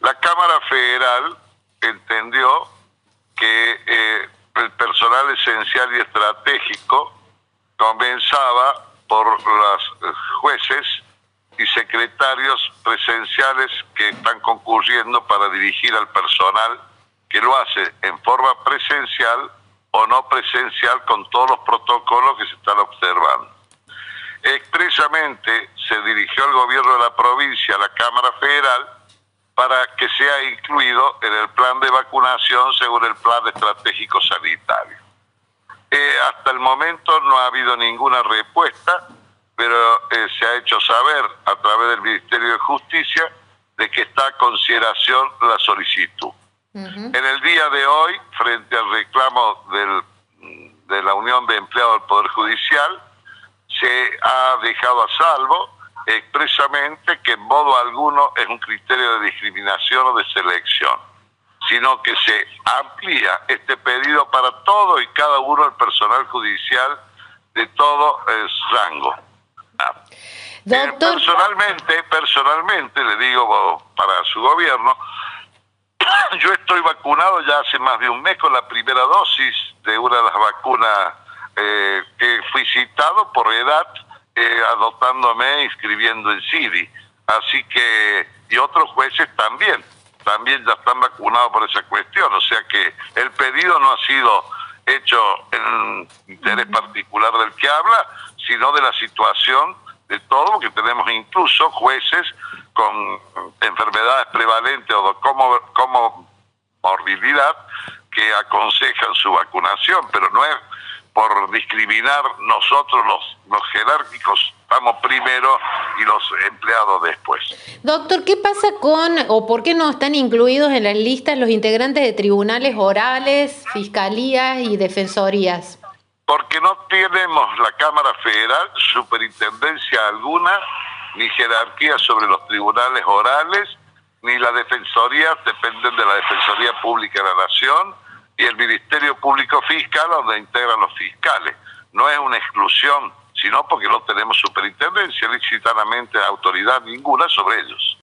La Cámara Federal entendió que el personal esencial y estratégico comenzaba por los jueces y secretarios presenciales que están concurriendo para dirigir al personal que lo hace en forma presencial o no presencial con todos los protocolos que se están observando. Expresamente se dirigió el gobierno de la provincia a la Cámara Federal para que sea incluido en el plan de vacunación según el plan estratégico sanitario. Hasta el momento no ha habido ninguna respuesta, pero se ha hecho saber a través del Ministerio de Justicia de que está a consideración la solicitud. En el día de hoy, frente al reclamo de la Unión de Empleados del Poder Judicial, se ha dejado a salvo expresamente que en modo alguno es un criterio de discriminación o de selección, sino que se amplía este pedido para todo y cada uno del personal judicial de todo rango. Personalmente, le digo para su gobierno, yo estoy vacunado ya hace más de un mes con la primera dosis de una de las vacunas que fui citado por edad, anotándome, inscribiendo en CIDI. Así que, y otros jueces también ya están vacunados por esa cuestión. O sea que el pedido no ha sido hecho en interés particular del que habla, sino de la situación de todo, porque tenemos incluso jueces con enfermedades prevalentes o comorbilidad que aconsejan su vacunación, pero no es por discriminar. Nosotros los jerárquicos estamos primero y los empleados después. Doctor, ¿qué pasa o por qué no están incluidos en las listas los integrantes de tribunales orales, fiscalías y defensorías? Porque no tenemos la Cámara Federal superintendencia alguna, ni jerarquía sobre los tribunales orales, ni la Defensoría, dependen de la Defensoría Pública de la Nación y el Ministerio Público Fiscal, donde integran los fiscales. No es una exclusión, sino porque no tenemos superintendencia, licitadamente autoridad ninguna sobre ellos.